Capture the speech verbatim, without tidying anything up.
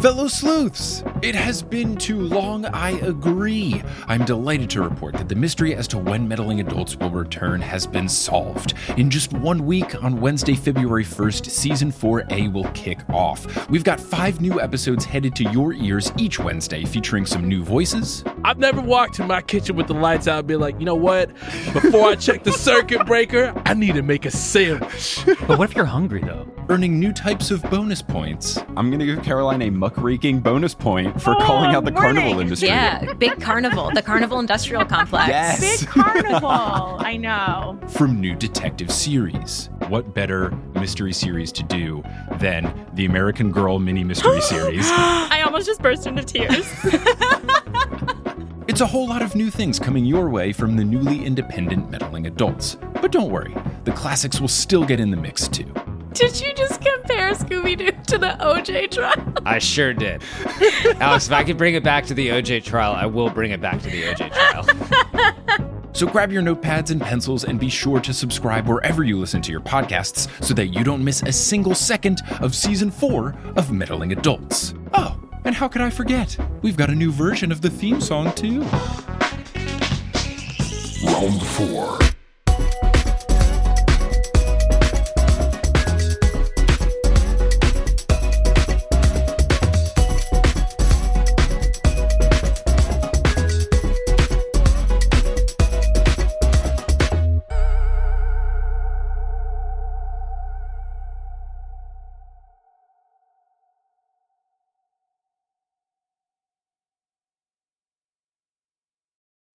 Fellow sleuths, it has been too long, I agree. I'm delighted to report that the mystery as to when meddling adults will return has been solved. In just one week, on Wednesday, February first, Season four A will kick off. We've got five new episodes headed to your ears each Wednesday, featuring some new voices. I've never walked in my kitchen with the lights out and be like, you know what? Before I check the circuit breaker, I need to make a sandwich. But what if you're hungry, though? Earning new types of bonus points. I'm going to give Caroline a muckraking bonus point for Oh, calling out the morning. carnival industry. Yeah, big carnival, the Carnival Industrial Complex. Yes. Big carnival. I know. From new detective series. What better mystery series to do than the American Girl mini mystery series? I almost just burst into tears. It's a whole lot of new things coming your way from the newly independent meddling adults. But don't worry, the classics will still get in the mix too. Did you just compare Scooby-Doo to the O J trial? I sure did. Alex, if I can bring it back to the O J trial, I will bring it back to the O J trial. So grab your notepads and pencils and be sure to subscribe wherever you listen to your podcasts so that you don't miss a single second of Season four of Meddling Adults. Oh, and how could I forget? We've got a new version of the theme song too. Round four.